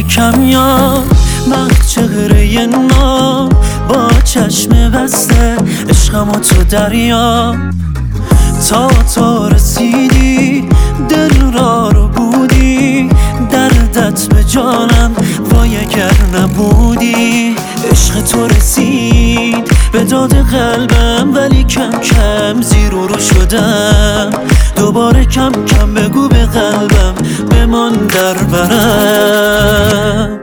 ولیکم یا چهره نام با چشم بسته عشقمو تو دریا تا رسیدی دل را رو بودی دردت به جانم وای اگر نبودی عشق تو رسید به داد قلبم ولی کم کم زیر و رو شدم دوباره کم کم بگو به قلبم بمان در برم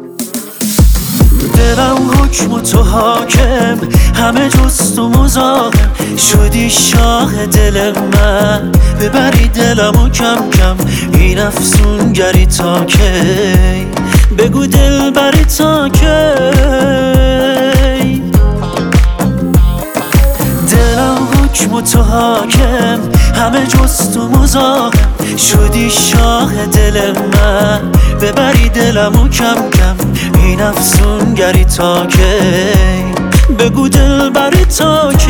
دلم حکم و تو حاکم همه جز تو مزاحم شدی شاه دل من ببری دلمو کم کم این افسونگری تا کی بگو دل بری تا کی دلم حکم و تو حاکم همه جز تو مزاحم شدی شاه دل من ببری دلمو کم کم این افسونگری تا کی بگو دل بری تا کی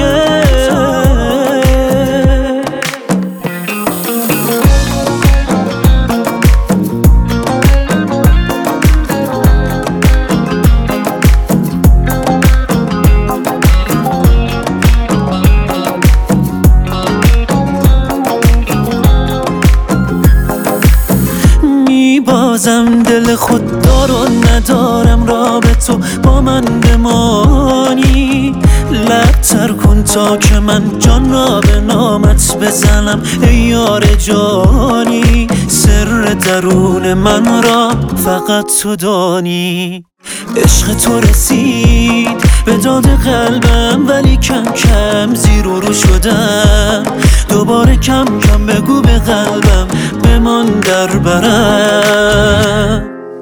بازم دل خوددار و ندارم را به تو با من بمانی لبتر کن تا که من جان را به نامت بزنم ای یار جانی سر درون من را فقط تو دانی عشق تو رسید به داد قلبم ولی کم کم زیر و رو شدم دوباره کم کم بگو به قلبم بمان در برم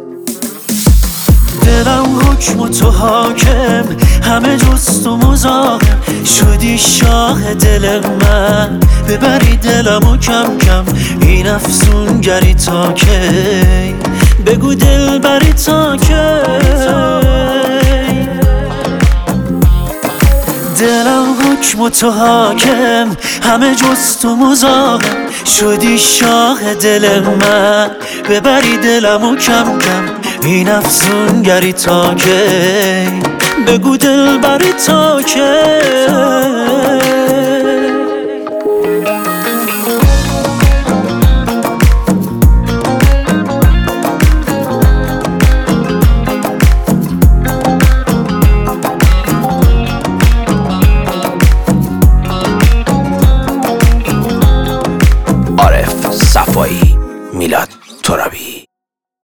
دلم حکم و تو حاکم همه جز تو مزاحم شدی شاه دل من ببری دلمو کم کم این افسونگری تا کی بگو دل بری تا کی دلم حکم و تو حاکم همه جز تو مزاحم شدی شاه دل من ببری دلمو کم کم این افسونگری تا کی بگو دل بری تا کی عارف صفایی، میلاد ترابی.